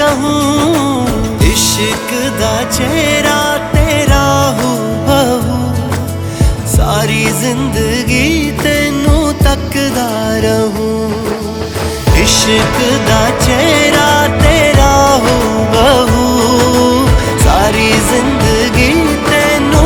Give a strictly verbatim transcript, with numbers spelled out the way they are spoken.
हूँ, इश्क दा चेहरा तेरा हू बहू, सारी जिंदगी तेनू तकदा रहूं। इश्क दा चेहरा